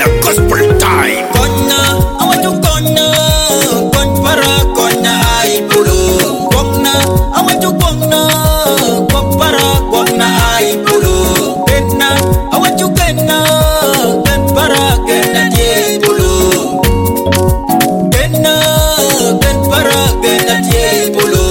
Mandela Gospel Time. Kona, I want to kona, kon para kona ay pulo. Kona, I want to kona, kon para kona ay pulo. Kena, I want to kena, ken para kena ye pulo. Kena, ken para kena ye pulo.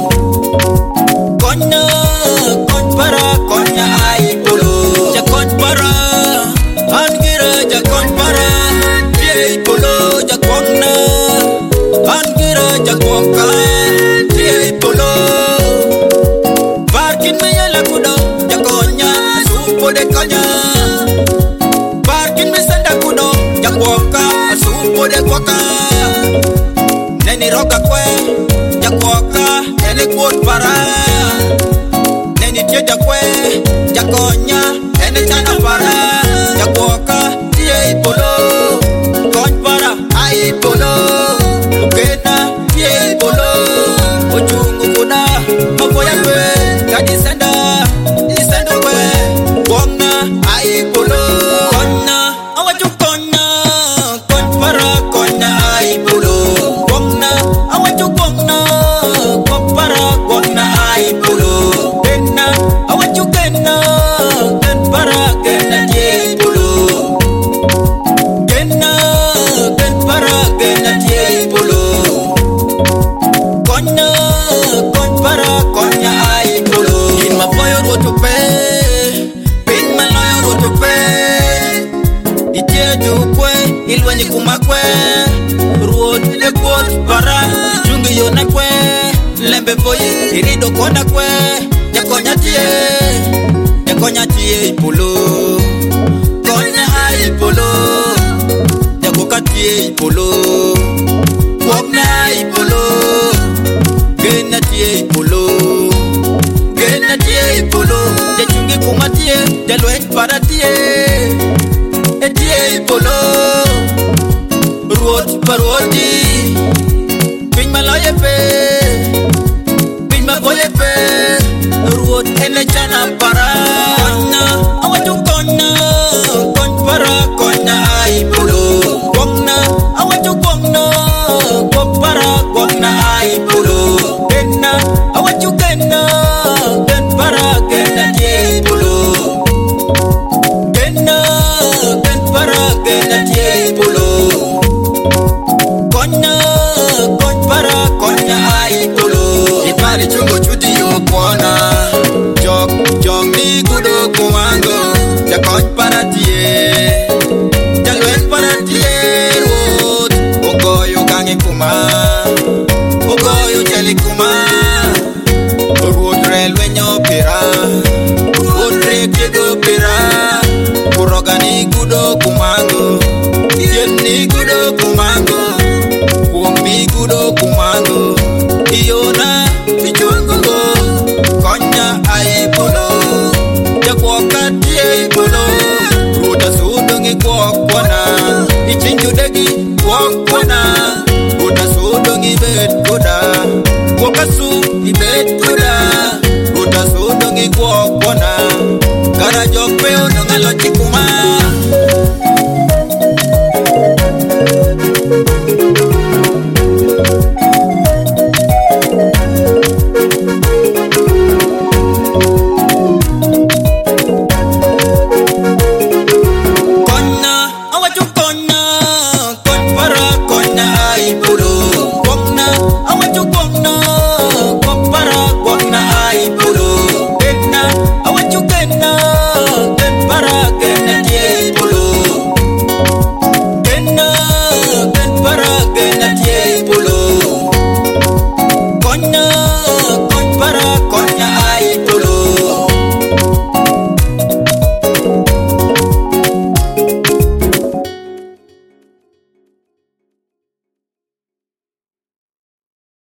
Kona, kon para kona ay pulo. Ja kon para, angira ja kon para. Polo jakona angira jakoka tie polo parkin me yala kudo jakonya supo de konya parkin me sanda kudo jakoka supo de koka neni roka kwe jakoka ene kuot para neni tie jakwe jakonya ene chana para jakoka tie polo polo, ukena ye polo, ojungu kuna maboya kwe, kadi senda kwe, wongna ai polo, konna awaju konna, kon para konna ai polo, wongna awaju konna, kon para konna ai polo, kena awaju kena, kon para kena ye polo, kena para kena tie polo. Kona kon para konya ai polo. In ma boyo roto pe, pin ma loyo roto pe. Itie du kwe, ilwani kuma kwe. Ruot le kuot para, chungi yona kwe. Lembe boye, irido kona kwe. Jakonya tie polo. Konya ai polo. Katie polo, wogna polo, gena tie polo, de chungi kumatie, de loen para tie, etie polo, ruot parodi, pin malaye pe, pin maboye pe, ruot ene chana para, kona, awaju kona, kon para kona ai polo. Kona ai polo, kena awaju kena, ken para kena tie polo, kena ken para kena tie polo, kona kon para kona ai polo. Ipari chungo chudi yo kona, jong ni kudo kuango, ja kon para tie, ja luen para tie road, ogoyo kange kuma. Ogoyo jeli kuma, urudre lwenyo pira, urudre kego pira, urogani gudo kumango, yeni gudo kumango, wumi gudo kumango, iyona ichungo, konya ai polo, jakwoka tie polo, ruda sudongi kwokwana, ichinjudegi kwokwana. Ibet koda, wakasu ibet